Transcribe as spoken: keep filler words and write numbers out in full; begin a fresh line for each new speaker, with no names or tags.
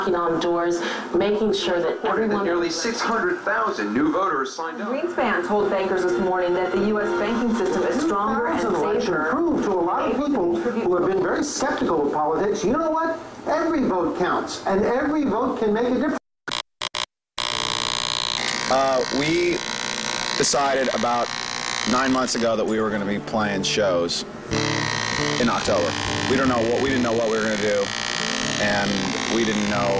knocking on doors, making sure that everyone...
Nearly six hundred thousand new voters signed up.
Greenspan told bankers this morning that the U S banking system is stronger and safer.
Prove to a lot of people who have been very skeptical of politics, you know what? Every vote counts, and every vote can make a difference.
Uh, we decided about nine months ago that we were going to be playing shows in October. We don't know what we didn't know what we were going to do, and we didn't know